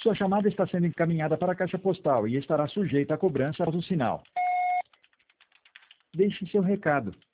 Sua chamada está sendo encaminhada para a caixa postal e estará sujeita à cobrança após o sinal. Deixe seu recado.